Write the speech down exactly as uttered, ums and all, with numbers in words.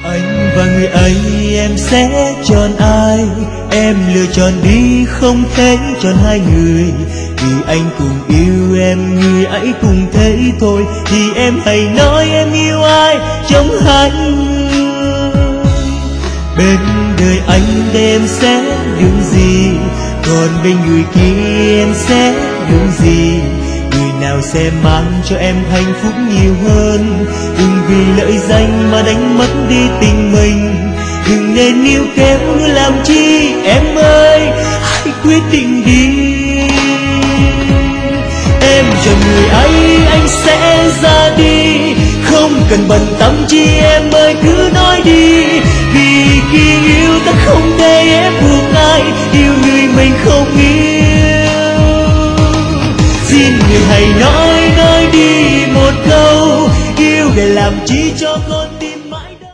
Anh và người ấy em sẽ chọn ai? Em lựa chọn đi không thể chọn hai người. Vì anh cùng yêu em, người ấy cùng thấy thôi. Thì em hãy nói em yêu ai trong hai người. Bên đời anh đây em sẽ đứng gì, còn bên người kia em sẽ đứng gì? Người nào sẽ mang cho em hạnh phúc nhiều hơn? Đừng vì lợi danh mà đánh mất đi tình mình. Đừng nên níu kéo nữa làm chi em ơi, hãy quyết định đi. Em cho người ấy anh sẽ ra đi, không cần bận tâm chi em ơi cứ nói đi. Vì khi yêu ta không thể ép buộc ai, yêu người mình không yêu. Xin người hãy nói nói đi một câu, yêu để làm chi cho con.